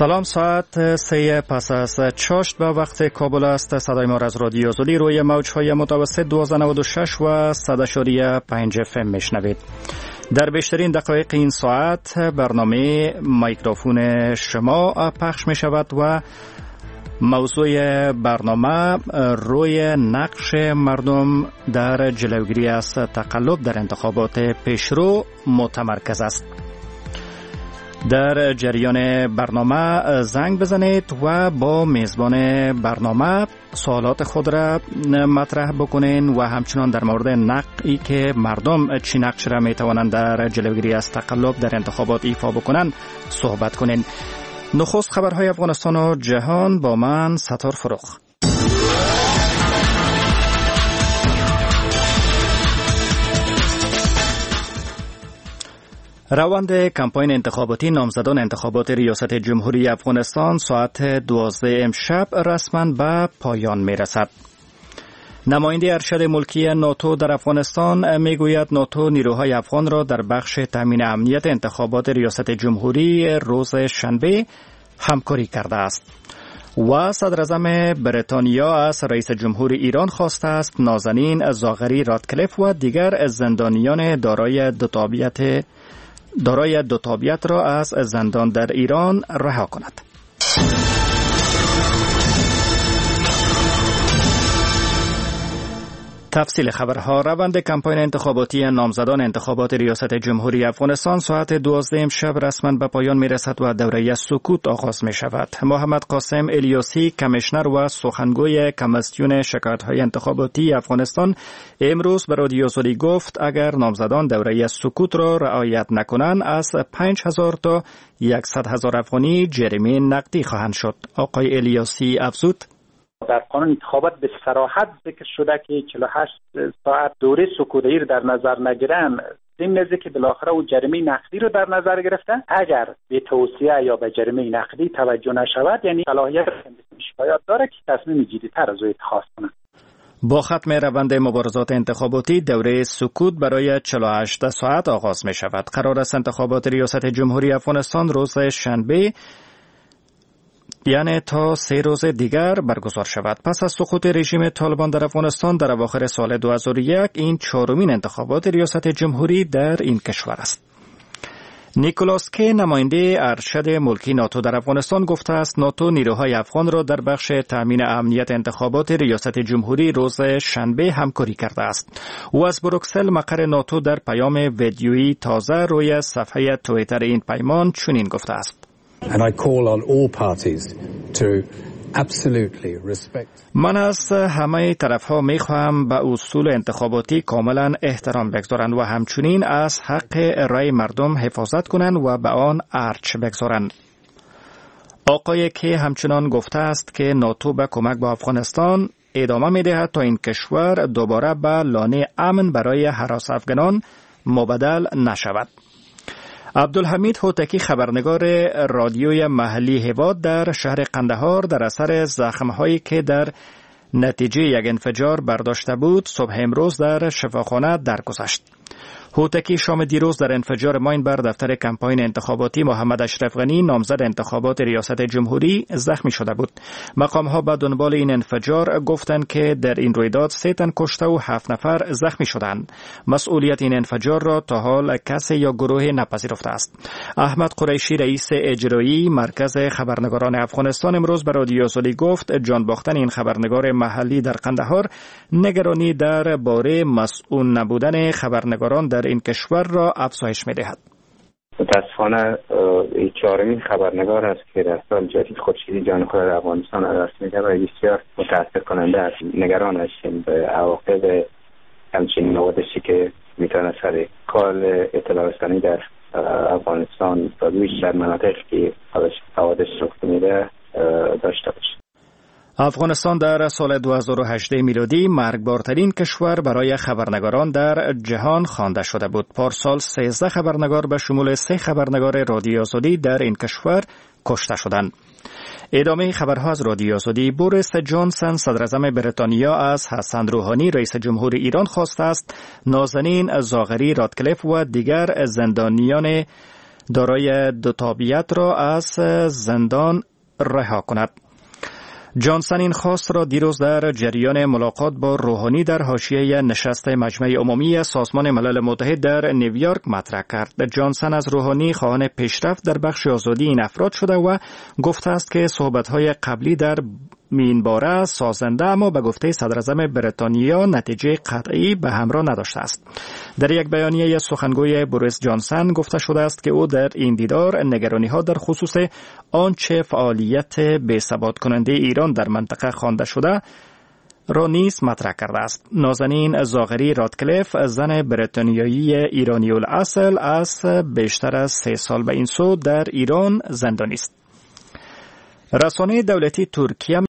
سلام، ساعت 3 پس از چاشت به وقت کابل است. صدای ما از رادیو آزادی روی موج‌های متوسط 1296 و 100.5 FM میشنوید. در بیشترین دقایق این ساعت برنامه میکروفون شما پخش می شود و موضوع برنامه روی نقش مردم در جلوگیری از تقلب در انتخابات پیشرو متمرکز است. در جریان برنامه زنگ بزنید و با میزبان برنامه سوالات خود را مطرح بکنین و همچنان در مورد نقشی که مردم چی نقش را می توانند در جلوگیری از تقلب در انتخابات ایفا بکنند صحبت کنین. نخست خبرهای افغانستان و جهان با من ستار فروخ. روند کمپاین انتخاباتی نامزدان انتخابات ریاست جمهوری افغانستان ساعت 12 امشب رسما به پایان می رسد. نماینده ارشد ملکی ناتو در افغانستان می گوید ناتو نیروهای افغان را در بخش تامین امنیت انتخابات ریاست جمهوری روز شنبه همکاری کرده است. و صدراعظم بریتانیا از رئیس جمهور ایران خواسته است نازنین زاغری رادکلیف و دیگر زندانیان دارای دو تابعیت را از زندان در ایران رها کند. تفصیل خبرها. روند کمپاین انتخاباتی نامزدان انتخابات ریاست جمهوری افغانستان ساعت 12 امشب رسما به پایان می رسد و دوره سکوت آغاز می شود. محمد قاسم الیاسی، کمیشنر و سخنگوی کمیسیون شکایت‌های انتخاباتی افغانستان، امروز به رادیو آزادی گفت اگر نامزدان دوره سکوت را رعایت نکنند از 5,000 تا 100,000 افغانی جریمه نقدی خواهند شد. آقای الیاسی افزود: در قانون انتخابات به صراحت ذکر شده که 48 ساعت دوره سکوت‌ای را در نظر نگیرن، ضمن که بالاخره او جریمه نقدی رو در نظر گرفتن. اگر به توصیه یا به جریمه نقدی توجه نشود، یعنی صلاحیت شکایت داره که تصمیم جدی‌تر از او اتخاذ کنه. با ختم روند مبارزات انتخاباتی دوره سکوت برای 48 ساعت آغاز می شود. قرار است انتخابات ریاست جمهوری افغانستان روز شنبه یعنی تا 3 روز دیگر برگزار شود. پس از سقوط رژیم طالبان در افغانستان در اواخر سال 2001 این 4مین انتخابات ریاست جمهوری در این کشور است. نیکولاس کی، نماینده ارشد ملکی ناتو در افغانستان، گفته است ناتو نیروهای افغان را در بخش تامین امنیت انتخابات ریاست جمهوری روز شنبه همکاری کرده است. او از بروکسل مقر ناتو در پیام ویدیویی تازه روی صفحه توییتر این پیمان چنین گفته است: And I call on all parties to absolutely respect. من از همه طرف‌ها می‌خواهم به اصول انتخاباتی کاملا احترام بگذارند و همچنین از حق رای مردم حفاظت کنند و به آن ارچ بگذارند. آقای که همچنان گفته است که ناتو به کمک به افغانستان ادامه می‌دهد تا این کشور دوباره به لانه امن برای هراس افغانان مبدل نشود. عبدالحمید هوتکی، خبرنگار رادیوی محلی هیواد در شهر قندهار، در اثر زخم‌هایی که در نتیجه یک انفجار برداشته بود صبح امروز در شفاخانه درگذشت. هوتکی شام دیروز در انفجار ماین بر دفتر کمپاین انتخاباتی محمد اشرف غنی نامزد انتخابات ریاست جمهوری زخمی شده بود. مقام‌ها به دنبال این انفجار گفتند که در این رویداد 3 تن کشته و 7 نفر زخمی شدند. مسئولیت این انفجار را تا حال کسی یا گروه نپذیرفته است. احمد قریشی، رئیس اجرایی مرکز خبرنگاران افغانستان، امروز به رادیو آزادی گفت جان باختن این خبرنگار محلی در قندهار نگرانی درباره مسئول نبودن خبرنگاران در این کشور را افزایش می‌دهد. متاسفانه این 4مین خبرنگار است که در سال جدید خورشیدی جان خود در افغانستان از دست می‌دهد و بسیار متأسف کننده است. نگران هستیم به عواقب همچنین نوادشی که میتونه سر کار اطلاع رسانی در افغانستان و در مناطقی که حوادث رخ میده داشته باشه. افغانستان در سال 2018 میلادی مرگبارترین کشور برای خبرنگاران در جهان خوانده شده بود. پارسال 13 خبرنگار به شمول 3 خبرنگار رادیو آزادی در این کشور کشته شدند. ادامه خبرها از رادیو آزادی. بوریس جانسن، صدراعظم بریتانیا، از حسن روحانی رئیس جمهور ایران خواسته است نازنین زاغری رادکلیف و دیگر زندانیان دارای دو تابعیت را از زندان رها کند. جانسن این خواست را دیروز در جریان ملاقات با روحانی در حاشیه نشست مجمع عمومی سازمان ملل متحد در نیویورک مطرح کرد. جانسن از روحانی خواهان پیشرفت در بخش آزادی این افراد شده و گفته است که صحبت‌های قبلی در این باره سازنده اما به گفته صدراعظم بریتانیا نتیجه قطعی به همراه نداشته است. در یک بیانیه سخنگوی بوریس جانسن گفته شده است که او در این دیدار نگرانی‌ها در خصوص آنچه فعالیت بی‌ثبات کننده ایران در منطقه خوانده شده را نیز مطرح کرده است. نازنین زاغری رادکلیف زن بریتانیایی ایرانی الاصل از بیشتر از 3 سال به این سو در ایران زندانی است. رسانه دولتی ترکیه